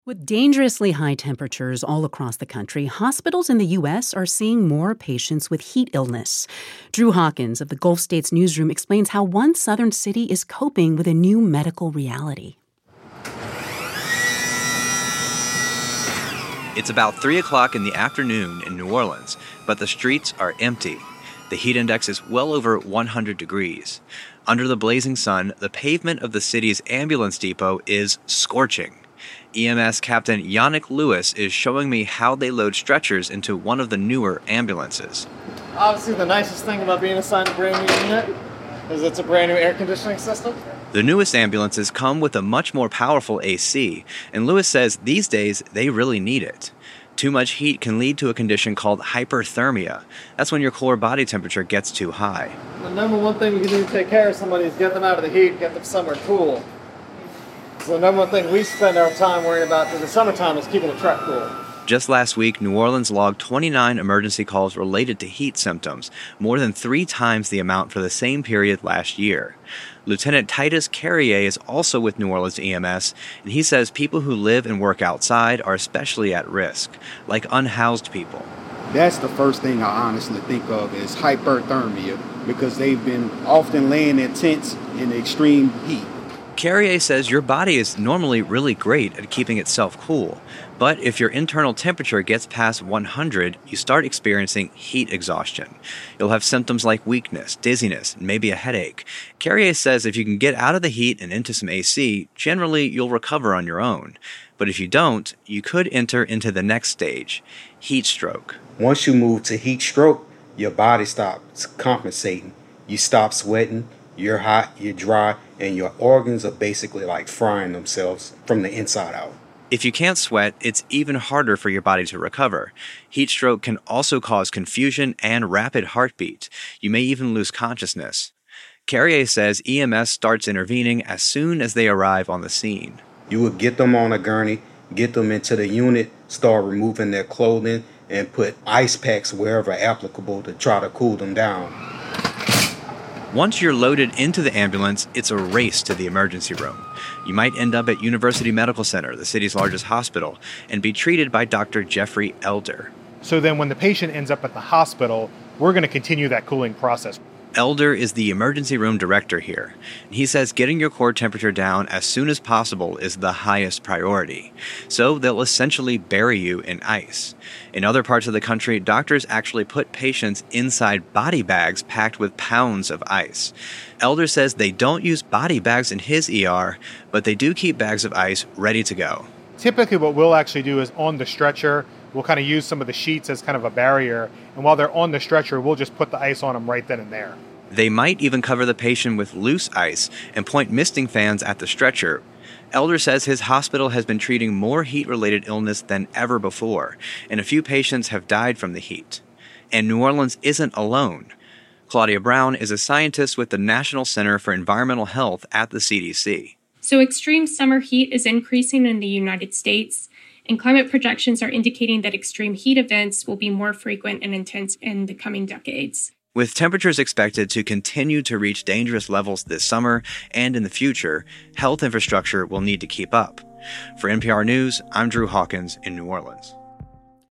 With dangerously high temperatures all across the country, hospitals in the U.S. are seeing more patients with heat illness. Drew Hawkins of the Gulf States Newsroom explains how one southern city is coping with a new medical reality. It's about 3 o'clock in the afternoon in New Orleans, but the streets are empty. The heat index is well over 100 degrees. Under the blazing sun, the pavement of the city's ambulance depot is scorching. EMS Captain Yannick Lewis is showing me how they load stretchers into one of the newer ambulances. Obviously, the nicest thing about being assigned a brand new unit is it's a brand new air conditioning system. The newest ambulances come with a much more powerful AC, and Lewis says these days they really need it. Too much heat can lead to a condition called hyperthermia. That's when your core body temperature gets too high. The number one thing we can do to take care of somebody is get them out of the heat, get them somewhere cool. So the number one thing we spend our time worrying about in the summertime is keeping the truck cool. Just last week, New Orleans logged 29 emergency calls related to heat symptoms, more than 3 times the amount for the same period last year. Lieutenant Titus Carrier is also with New Orleans EMS, and he says people who live and work outside are especially at risk, like unhoused people. That's the first thing I honestly think of is hyperthermia, because they've been often laying in tents in extreme heat. Carrier says your body is normally really great at keeping itself cool, but if your internal temperature gets past 100, you start experiencing heat exhaustion. You'll have symptoms like weakness, dizziness, and maybe a headache. Carrier says if you can get out of the heat and into some AC, generally you'll recover on your own. But if you don't, you could enter into the next stage, heat stroke. Once you move to heat stroke, your body stops compensating. You stop sweating, you're hot, you're dry, and your organs are basically like frying themselves from the inside out. If you can't sweat, it's even harder for your body to recover. Heat stroke can also cause confusion and rapid heartbeat. You may even lose consciousness. Carrier says EMS starts intervening as soon as they arrive on the scene. You would get them on a gurney, get them into the unit, start removing their clothing, and put ice packs wherever applicable to try to cool them down. Once you're loaded into the ambulance, it's a race to the emergency room. You might end up at University Medical Center, the city's largest hospital, and be treated by Dr. Jeffrey Elder. So then when the patient ends up at the hospital, we're going to continue that cooling process. Elder is the emergency room director here. He says getting your core temperature down as soon as possible is the highest priority. So they'll essentially bury you in ice. In other parts of the country, doctors actually put patients inside body bags packed with pounds of ice. Elder says they don't use body bags in his ER, but they do keep bags of ice ready to go. Typically what we'll actually do is on the stretcher, we'll kind of use some of the sheets as kind of a barrier. And while they're on the stretcher, we'll just put the ice on them right then and there. They might even cover the patient with loose ice and point misting fans at the stretcher. Elder says his hospital has been treating more heat-related illness than ever before, and a few patients have died from the heat. And New Orleans isn't alone. Claudia Brown is a scientist with the National Center for Environmental Health at the CDC. So extreme summer heat is increasing in the United States, and climate projections are indicating that extreme heat events will be more frequent and intense in the coming decades. With temperatures expected to continue to reach dangerous levels this summer and in the future, health infrastructure will need to keep up. For NPR News, I'm Drew Hawkins in New Orleans.